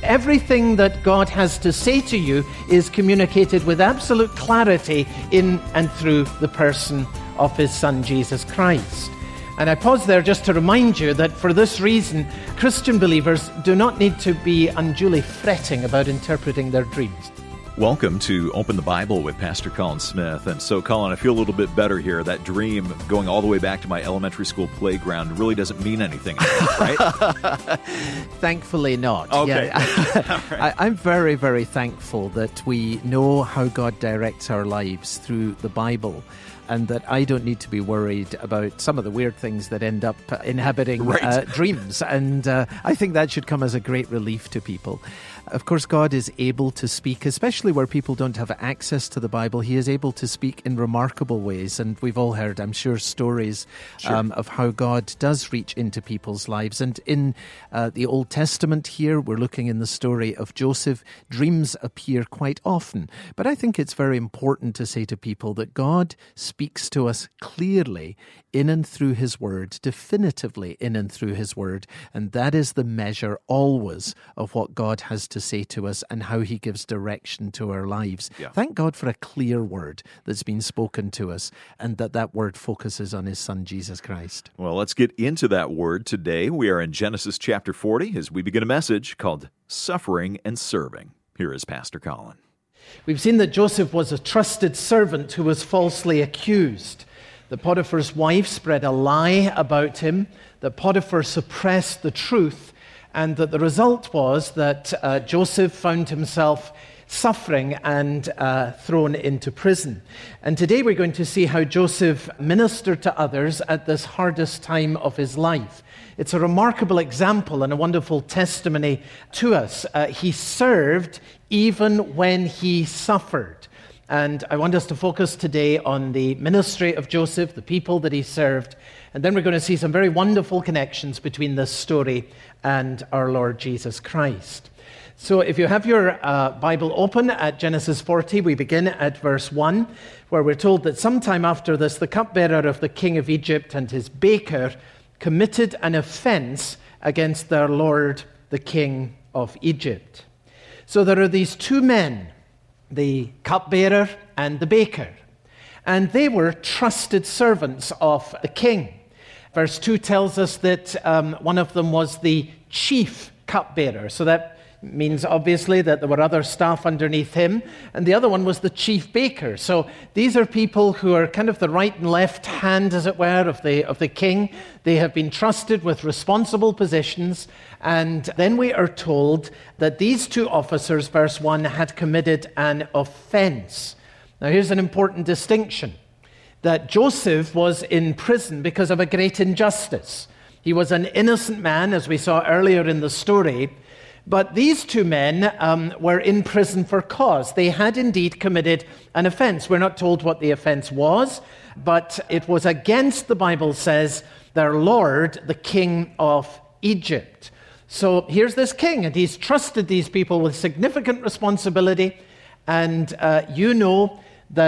everything that God has to say to you is communicated with absolute clarity in and through the person of his Son, Jesus Christ. And I pause there just to remind you that for this reason, Christian believers do not need to be unduly fretting about interpreting their dreams. Welcome to Open the Bible with Pastor Colin Smith. And so, Colin, I feel a little bit better here. That dream going all the way back to my elementary school playground really doesn't mean anything anymore, right? Thankfully not. Okay. Yeah. Right. I'm very, very thankful that we know how God directs our lives through the Bible, and that I don't need to be worried about some of the weird things that end up inhabiting dreams. And I think that should come as a great relief to people. Of course, God is able to speak, especially where people don't have access to the Bible. He is able to speak in remarkable ways. And we've all heard, I'm sure, stories of how God does reach into people's lives. And in the Old Testament here, we're looking in the story of Joseph. Dreams appear quite often. But I think it's very important to say to people that God speaks to us clearly in and through his word, definitively in and through his word. And that is the measure always of what God has to say to us and how he gives direction to our lives. Yeah. Thank God for a clear word that's been spoken to us, and that word focuses on his Son, Jesus Christ. Well, let's get into that word today. We are in Genesis chapter 40 as we begin a message called Suffering and Serving. Here is Pastor Colin. We've seen that Joseph was a trusted servant who was falsely accused. That Potiphar's wife spread a lie about him, that Potiphar suppressed the truth, and that the result was that Joseph found himself suffering and thrown into prison. And today we're going to see how Joseph ministered to others at this hardest time of his life. It's a remarkable example and a wonderful testimony to us. He served even when he suffered. And I want us to focus today on the ministry of Joseph, the people that he served. And then we're going to see some very wonderful connections between this story and our Lord Jesus Christ. So if you have your Bible open at Genesis 40, we begin at verse 1, where we're told that sometime after this, the cupbearer of the king of Egypt and his baker committed an offense against their lord, the king of Egypt. So there are these two men, the cupbearer and the baker, and they were trusted servants of the king. Verse 2 tells us that one of them was the chief cupbearer, so that means obviously that there were other staff underneath him, and the other one was the chief baker. So these are people who are kind of the right and left hand, as it were, of the king. They have been trusted with responsible positions, and then we are told that these two officers, verse 1, had committed an offense. Now here's an important distinction, that Joseph was in prison because of a great injustice. He was an innocent man, as we saw earlier in the story, but these two men were in prison for cause. They had indeed committed an offense. We're not told what the offense was, but it was against, the Bible says, their lord, the king of Egypt. So here's this king, and he's trusted these people with significant responsibility. And you know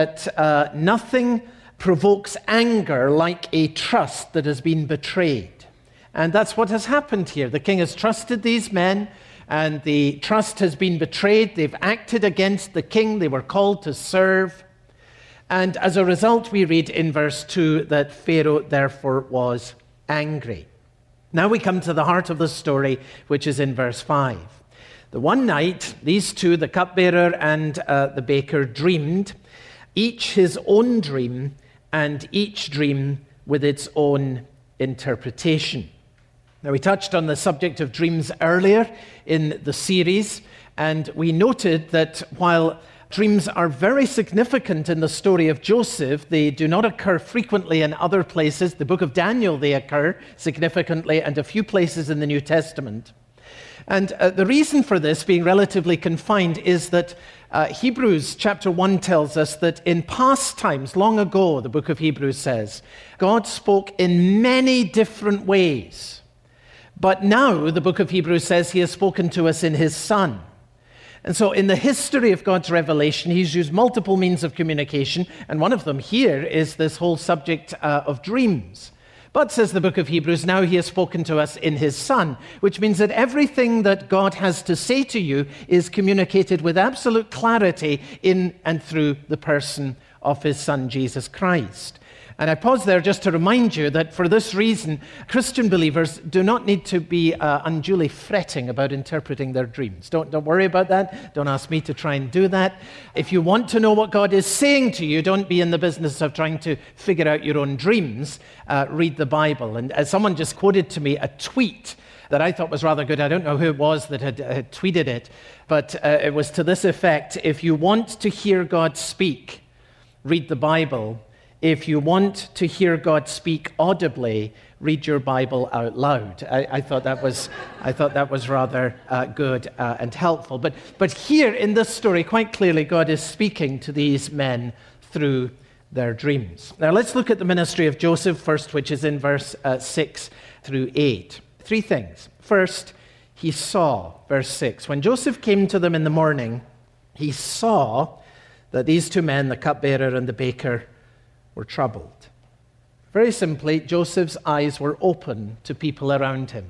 that nothing provokes anger like a trust that has been betrayed. And that's what has happened here. The king has trusted these men, and the trust has been betrayed. They've acted against the king they were called to serve. And as a result, we read in verse 2 that Pharaoh therefore was angry. Now we come to the heart of the story, which is in verse 5. The one night, these two, the cupbearer and the baker, dreamed, each his own dream, and each dream with its own interpretation. Now, we touched on the subject of dreams earlier in the series, and we noted that while dreams are very significant in the story of Joseph, they do not occur frequently in other places. The book of Daniel, they occur significantly, and a few places in the New Testament. And the reason for this being relatively confined is that Hebrews chapter 1 tells us that in past times, long ago, the book of Hebrews says, God spoke in many different ways. But now, the book of Hebrews says, he has spoken to us in his Son. And so in the history of God's revelation, he's used multiple means of communication, and one of them here is this whole subject of dreams. But, says the book of Hebrews, now he has spoken to us in his Son, which means that everything that God has to say to you is communicated with absolute clarity in and through the person of his Son, Jesus Christ. And I pause there just to remind you that for this reason, Christian believers do not need to be unduly fretting about interpreting their dreams. Don't worry about that. Don't ask me to try and do that. If you want to know what God is saying to you, don't be in the business of trying to figure out your own dreams. Read the Bible. And as someone just quoted to me a tweet that I thought was rather good. I don't know who it was that had tweeted it, but it was to this effect: if you want to hear God speak, read the Bible. If you want to hear God speak audibly, read your Bible out loud. I thought that was rather good and helpful. But here in this story, quite clearly, God is speaking to these men through their dreams. Now let's look at the ministry of Joseph first, which is in verse 6 through 8. Three things. First, he saw, verse 6. When Joseph came to them in the morning, he saw that these two men, the cupbearer and the baker, were troubled. Very simply, Joseph's eyes were open to people around him.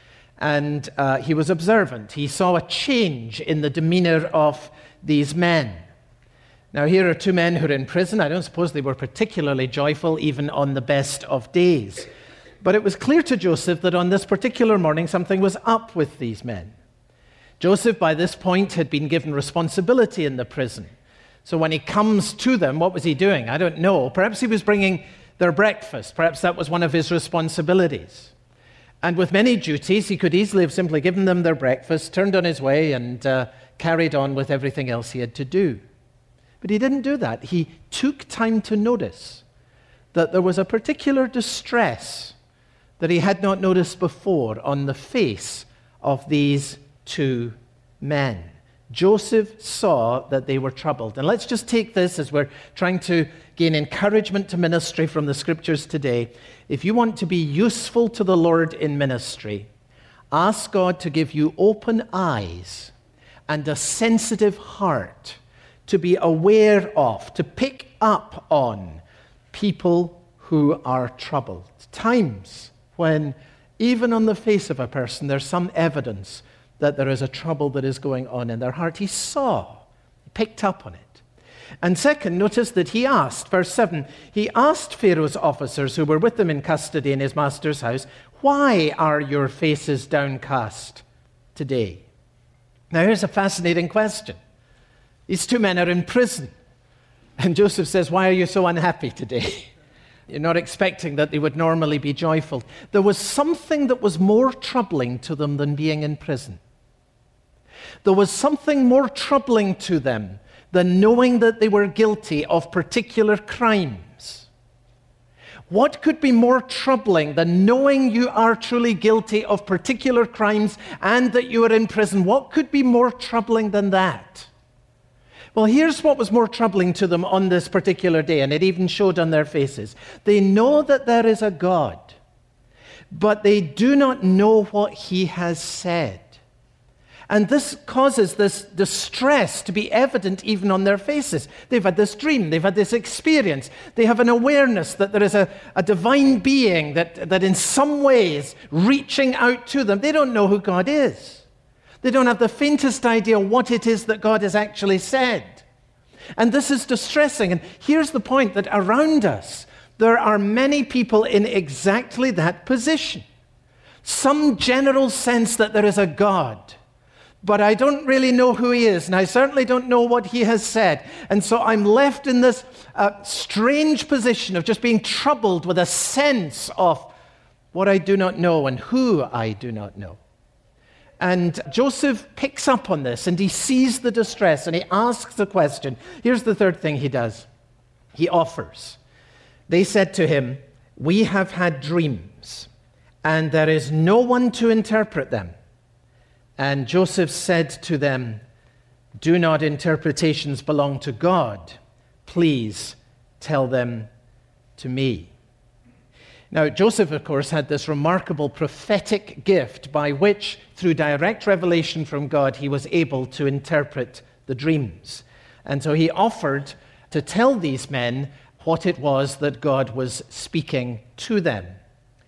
And he was observant. He saw a change in the demeanor of these men. Now, here are two men who are in prison. I don't suppose they were particularly joyful, even on the best of days. But it was clear to Joseph that on this particular morning, something was up with these men. Joseph, by this point, had been given responsibility in the prison. So when he comes to them, what was he doing? I don't know. Perhaps he was bringing their breakfast. Perhaps that was one of his responsibilities. And with many duties, he could easily have simply given them their breakfast, turned on his way, and carried on with everything else he had to do. But he didn't do that. He took time to notice that there was a particular distress that he had not noticed before on the face of these two men. Joseph saw that they were troubled. And let's just take this as we're trying to gain encouragement to ministry from the scriptures today. If you want to be useful to the Lord in ministry, ask God to give you open eyes and a sensitive heart to be aware of, to pick up on people who are troubled. Times when even on the face of a person there's some evidence that there is a trouble that is going on in their heart. He saw, he picked up on it. And second, notice that he asked, verse 7, he asked Pharaoh's officers who were with him in custody in his master's house, "Why are your faces downcast today?" Now here's a fascinating question. These two men are in prison. And Joseph says, "Why are you so unhappy today?" You're not expecting that they would normally be joyful. There was something that was more troubling to them than being in prison. There was something more troubling to them than knowing that they were guilty of particular crimes. What could be more troubling than knowing you are truly guilty of particular crimes and that you are in prison? What could be more troubling than that? Well, here's what was more troubling to them on this particular day, and it even showed on their faces. They know that there is a God, but they do not know what he has said. And this causes this distress to be evident even on their faces. They've had this dream, they've had this experience, they have an awareness that there is a divine being that in some way is reaching out to them. They don't know who God is. They don't have the faintest idea what it is that God has actually said. And this is distressing. And here's the point, that around us, there are many people in exactly that position. Some general sense that there is a God, but I don't really know who he is, and I certainly don't know what he has said. And so I'm left in this strange position of just being troubled with a sense of what I do not know and who I do not know. And Joseph picks up on this, and he sees the distress, and he asks the question. Here's the third thing he does. He offers. They said to him, "We have had dreams, and there is no one to interpret them." And Joseph said to them, "Do not interpretations belong to God? Please tell them to me." Now, Joseph, of course, had this remarkable prophetic gift by which, through direct revelation from God, he was able to interpret the dreams. And so he offered to tell these men what it was that God was speaking to them.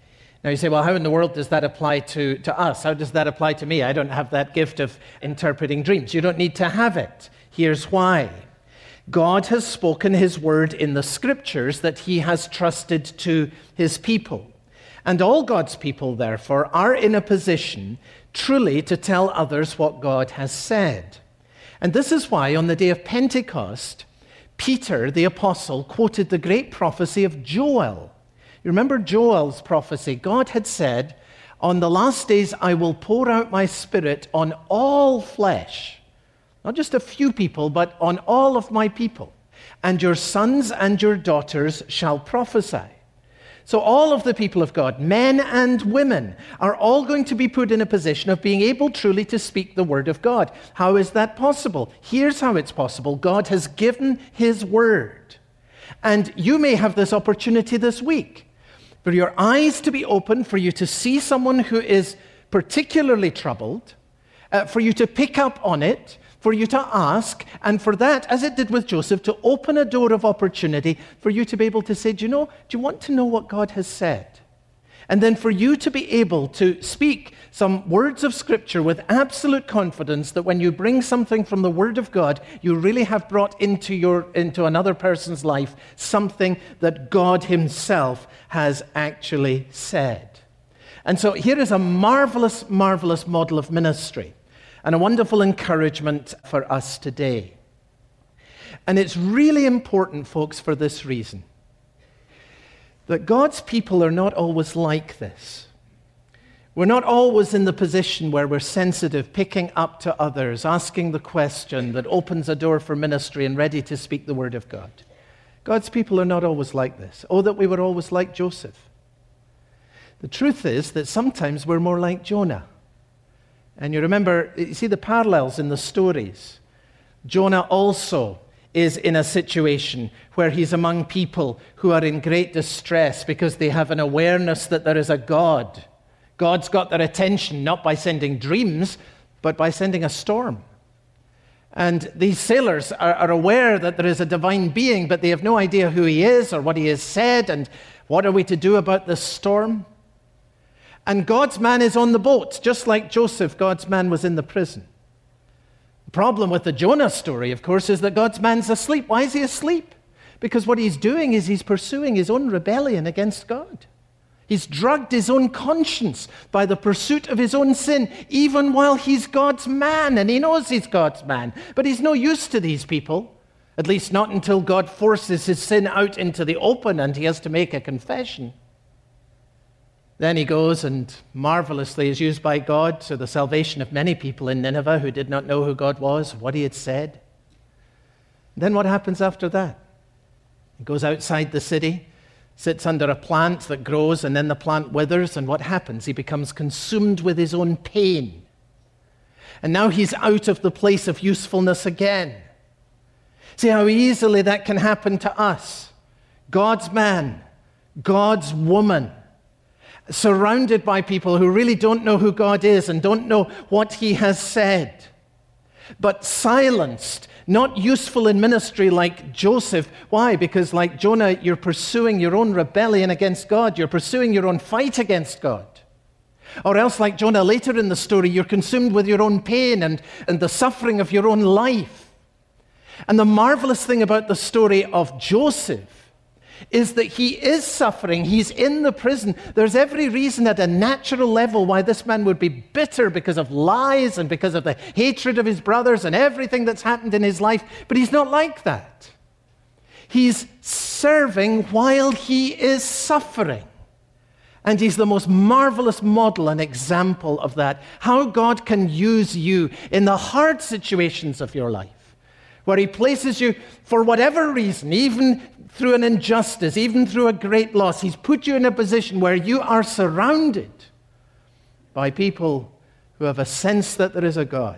Now you say, well, how in the world does that apply to us? How does that apply to me? I don't have that gift of interpreting dreams. You don't need to have it. Here's why. God has spoken his word in the scriptures that he has trusted to his people. And all God's people, therefore, are in a position truly to tell others what God has said. And this is why on the day of Pentecost, Peter, the apostle, quoted the great prophecy of Joel. You remember Joel's prophecy? God had said, on the last days I will pour out my spirit on all flesh. Not just a few people, but on all of my people. And your sons and your daughters shall prophesy. So all of the people of God, men and women, are all going to be put in a position of being able truly to speak the word of God. How is that possible? Here's how it's possible. God has given his word. And you may have this opportunity this week for your eyes to be open, for you to see someone who is particularly troubled, for you to pick up on it, for you to ask, and for that, as it did with Joseph, to open a door of opportunity for you to be able to say, do you want to know what God has said? And then for you to be able to speak some words of Scripture with absolute confidence that when you bring something from the Word of God, you really have brought into another person's life something that God himself has actually said. And so here is a marvelous, marvelous model of ministry and a wonderful encouragement for us today. And it's really important, folks, for this reason, that God's people are not always like this. We're not always in the position where we're sensitive, picking up to others, asking the question that opens a door for ministry and ready to speak the word of God. God's people are not always like this. Oh, that we were always like Joseph. The truth is that sometimes we're more like Jonah. And you see the parallels in the stories. Jonah also is in a situation where he's among people who are in great distress because they have an awareness that there is a God. God's got their attention not by sending dreams, but by sending a storm. And these sailors are aware that there is a divine being, but they have no idea who he is or what he has said and what are we to do about this storm. And God's man is on the boat, just like Joseph, God's man was in the prison. The problem with the Jonah story, of course, is that God's man's asleep. Why is he asleep? Because what he's doing is he's pursuing his own rebellion against God. He's drugged his own conscience by the pursuit of his own sin, even while he's God's man, and he knows he's God's man. But he's no use to these people, at least not until God forces his sin out into the open and he has to make a confession. Then he goes and marvelously is used by God to the salvation of many people in Nineveh who did not know who God was, what he had said. Then what happens after that? He goes outside the city, sits under a plant that grows, and then the plant withers, and what happens? He becomes consumed with his own pain. And now he's out of the place of usefulness again. See how easily that can happen to us. God's man, God's woman, surrounded by people who really don't know who God is and don't know what he has said, but silenced, not useful in ministry like Joseph. Why? Because like Jonah, you're pursuing your own rebellion against God. You're pursuing your own fight against God. Or else, like Jonah, later in the story, you're consumed with your own pain and the suffering of your own life. And the marvelous thing about the story of Joseph is that he is suffering. He's in the prison. There's every reason at a natural level why this man would be bitter because of lies and because of the hatred of his brothers and everything that's happened in his life. But he's not like that. He's serving while he is suffering. And he's the most marvelous model and example of that. How God can use you in the hard situations of your life, where he places you for whatever reason, even through an injustice, even through a great loss. He's put you in a position where you are surrounded by people who have a sense that there is a God,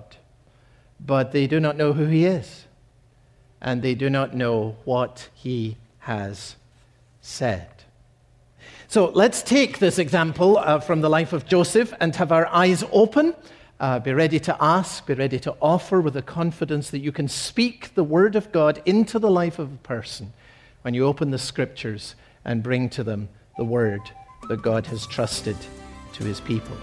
but they do not know who he is, and they do not know what he has said. So let's take this example from the life of Joseph and have our eyes open. Be ready to ask, be ready to offer with the confidence that you can speak the word of God into the life of a person when you open the scriptures and bring to them the word that God has trusted to his people.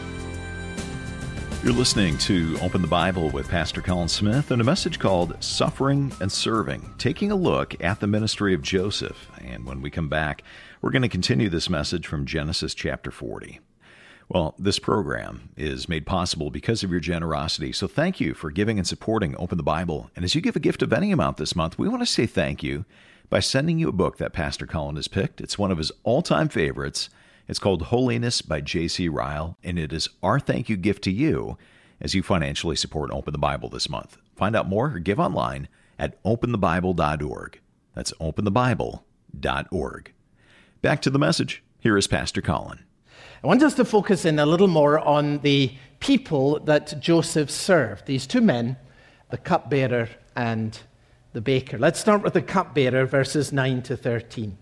You're listening to Open the Bible with Pastor Colin Smith and a message called Suffering and Serving, taking a look at the ministry of Joseph. And when we come back, we're going to continue this message from Genesis chapter 40. Well, this program is made possible because of your generosity, so thank you for giving and supporting Open the Bible. And as you give a gift of any amount this month, we want to say thank you by sending you a book that Pastor Colin has picked. It's one of his all-time favorites. It's called Holiness by J.C. Ryle, and it is our thank you gift to you as you financially support Open the Bible this month. Find out more or give online at openthebible.org. That's openthebible.org. Back to the message. Here is Pastor Colin. I want us to focus in a little more on the people that Joseph served. These two men, the cupbearer and the baker. Let's start with the cupbearer, verses 9 to 13.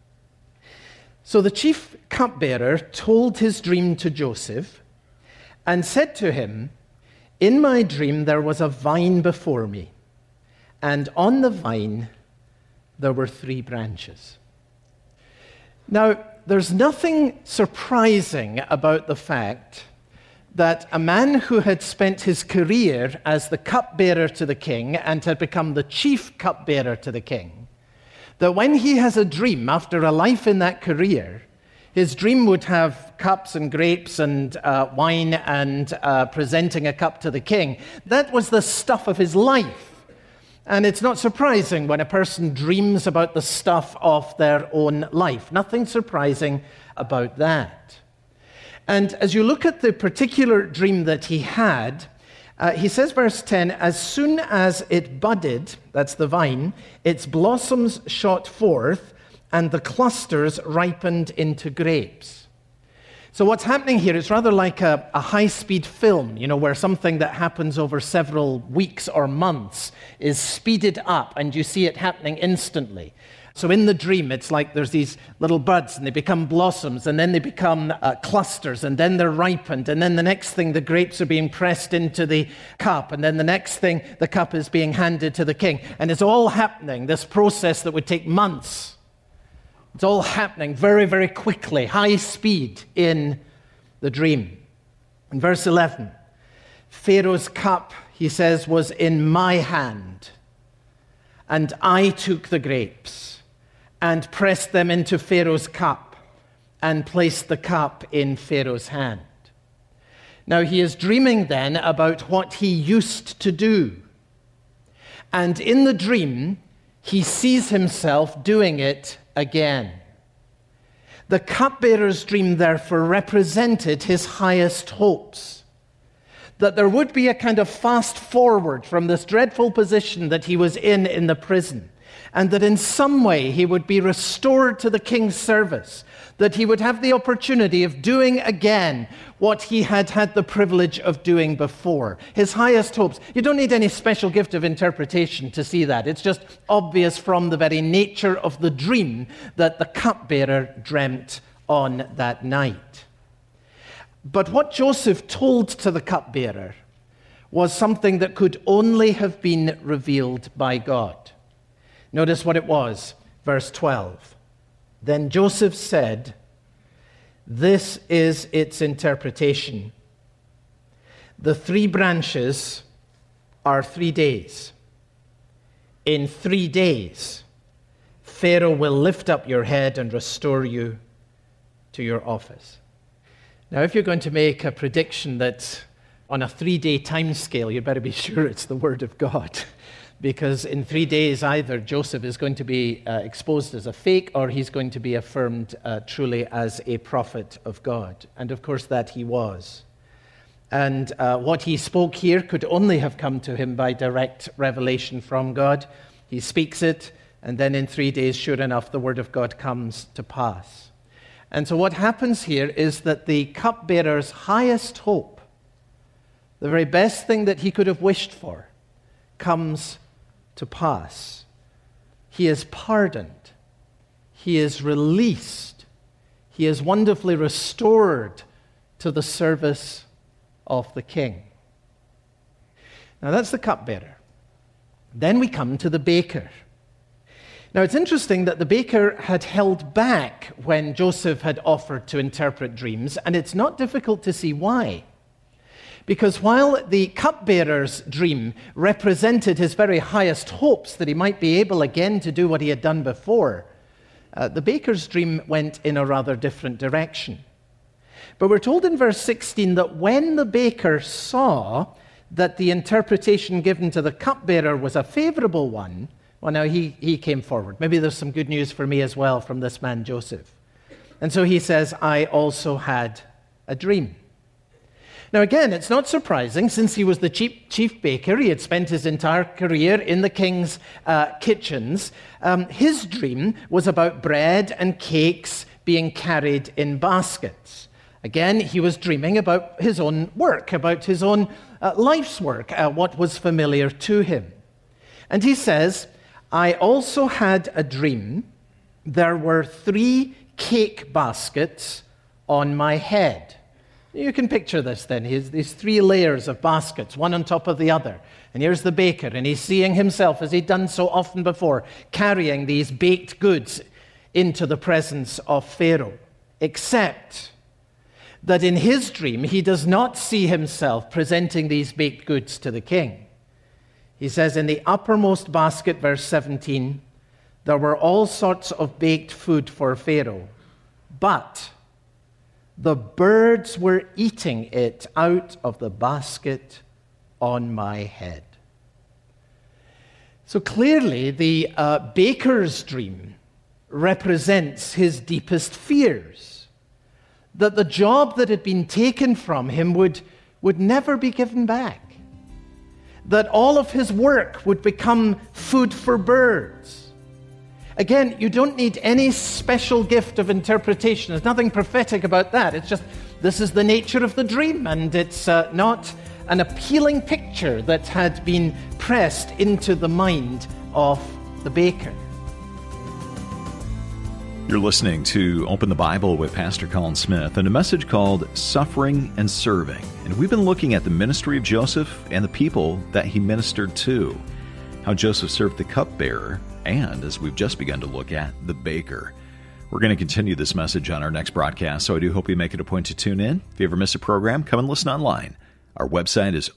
So the chief cupbearer told his dream to Joseph and said to him, "In my dream there was a vine before me, and on the vine there were 3 branches." Now, there's nothing surprising about the fact that a man who had spent his career as the cupbearer to the king and had become the chief cupbearer to the king, that when he has a dream after a life in that career, his dream would have cups and grapes and wine and presenting a cup to the king. That was the stuff of his life. And it's not surprising when a person dreams about the stuff of their own life. Nothing surprising about that. And as you look at the particular dream that he had, he says, verse 10, "As soon as it budded," that's the vine, "its blossoms shot forth, and the clusters ripened into grapes." So what's happening here is rather like a high-speed film, where something that happens over several weeks or months is speeded up, and you see it happening instantly. So in the dream, it's like there's these little buds, and they become blossoms, and then they become clusters, and then they're ripened, and then the next thing, the grapes are being pressed into the cup, and then the next thing, the cup is being handed to the king. And it's all happening, this process that would take months. It's all happening very, very quickly, high speed in the dream. In verse 11, "Pharaoh's cup," he says, "was in my hand, and I took the grapes and pressed them into Pharaoh's cup and placed the cup in Pharaoh's hand." Now he is dreaming then about what he used to do. And in the dream, he sees himself doing it again. The cupbearer's dream, therefore, represented his highest hopes. That there would be a kind of fast forward from this dreadful position that he was in the prison, and that in some way he would be restored to the king's service, that he would have the opportunity of doing again what he had had the privilege of doing before. His highest hopes. You don't need any special gift of interpretation to see that. It's just obvious from the very nature of the dream that the cupbearer dreamt on that night. But what Joseph told to the cupbearer was something that could only have been revealed by God. Notice what it was, verse 12. "Then Joseph said, 'This is its interpretation. The 3 branches are 3 days. In 3 days, Pharaoh will lift up your head and restore you to your office.'" Now, if you're going to make a prediction that on a 3-day time scale, you better be sure it's the Word of God. Because in 3 days, either Joseph is going to be exposed as a fake, or he's going to be affirmed truly as a prophet of God. And of course, that he was. And what he spoke here could only have come to him by direct revelation from God. He speaks it, and then in 3 days, sure enough, the word of God comes to pass. And so what happens here is that the cupbearer's highest hope, the very best thing that he could have wished for, comes to pass. He is pardoned. He is released. He is wonderfully restored to the service of the king. Now that's the cupbearer. Then we come to the baker. Now, it's interesting that the baker had held back when Joseph had offered to interpret dreams, and it's not difficult to see why. Because while the cupbearer's dream represented his very highest hopes that he might be able again to do what he had done before, the baker's dream went in a rather different direction. But we're told in verse 16 that when the baker saw that the interpretation given to the cupbearer was a favorable one, well, now he came forward. Maybe there's some good news for me as well from this man Joseph. And so he says, I also had a dream. Now again, it's not surprising, since he was the chief baker, he had spent his entire career in the king's kitchens. His dream was about bread and cakes being carried in baskets. Again, he was dreaming about his own work, about his own life's work, what was familiar to him. And he says, I also had a dream. There were 3 cake baskets on my head. You can picture this then. He has these 3 layers of baskets, one on top of the other. And here's the baker, and he's seeing himself, as he'd done so often before, carrying these baked goods into the presence of Pharaoh. Except that in his dream, he does not see himself presenting these baked goods to the king. He says in the uppermost basket, verse 17, there were all sorts of baked food for Pharaoh, but the birds were eating it out of the basket on my head. So clearly, the baker's dream represents his deepest fears, that the job that had been taken from him would never be given back, that all of his work would become food for birds. Again, you don't need any special gift of interpretation. There's nothing prophetic about that. It's just, this is the nature of the dream, and it's not an appealing picture that had been pressed into the mind of the baker. You're listening to Open the Bible with Pastor Colin Smith and a message called Suffering and Serving. And we've been looking at the ministry of Joseph and the people that he ministered to, how Joseph served the cupbearer, and as we've just begun to look at, the baker. We're going to continue this message on our next broadcast, so I do hope you make it a point to tune in. If you ever miss a program, come and listen online. Our website is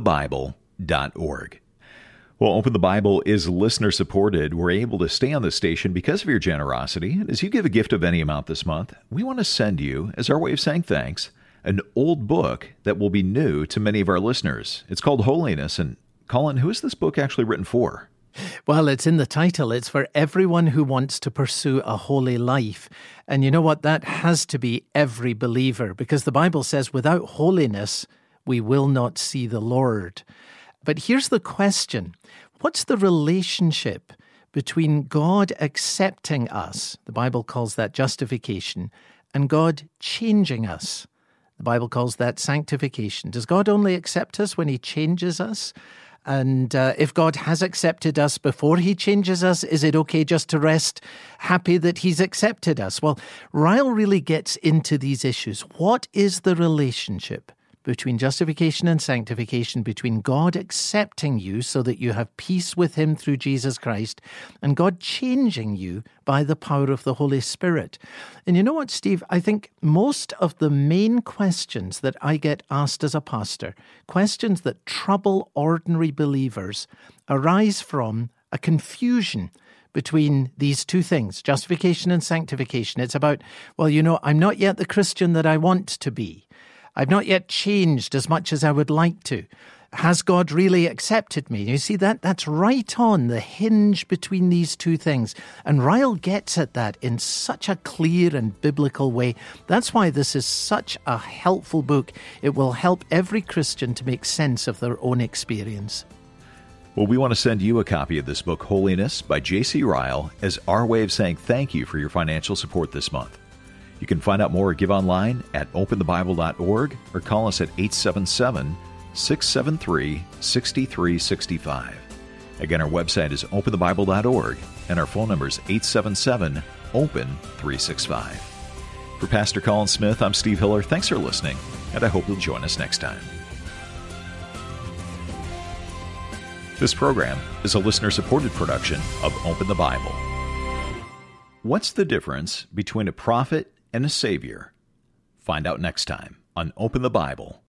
openthebible.org. Well, Open the Bible is listener-supported. We're able to stay on the station because of your generosity. And as you give a gift of any amount this month, we want to send you, as our way of saying thanks, an old book that will be new to many of our listeners. It's called Holiness. And Colin, who is this book actually written for? Well, it's in the title. It's for everyone who wants to pursue a holy life. And you know what? That has to be every believer, because the Bible says without holiness, we will not see the Lord. But here's the question. What's the relationship between God accepting us, the Bible calls that justification, and God changing us? The Bible calls that sanctification. Does God only accept us when he changes us? And if God has accepted us before he changes us, is it okay just to rest happy that he's accepted us? Well, Ryle really gets into these issues. What is the relationship between justification and sanctification, between God accepting you so that you have peace with him through Jesus Christ, and God changing you by the power of the Holy Spirit? And you know what, Steve? I think most of the main questions that I get asked as a pastor, questions that trouble ordinary believers, arise from a confusion between these two things, justification and sanctification. It's about, well, you know, I'm not yet the Christian that I want to be. I've not yet changed as much as I would like to. Has God really accepted me? You see, that's right on the hinge between these two things. And Ryle gets at that in such a clear and biblical way. That's why this is such a helpful book. It will help every Christian to make sense of their own experience. Well, we want to send you a copy of this book, Holiness, by J.C. Ryle, as our way of saying thank you for your financial support this month. You can find out more or give online at openthebible.org or call us at 877-673-6365. Again, our website is openthebible.org and our phone number is 877-OPEN-365. For Pastor Colin Smith, I'm Steve Hiller. Thanks for listening, and I hope you'll join us next time. This program is a listener-supported production of Open the Bible. What's the difference between a prophet and a savior? Find out next time on Open the Bible.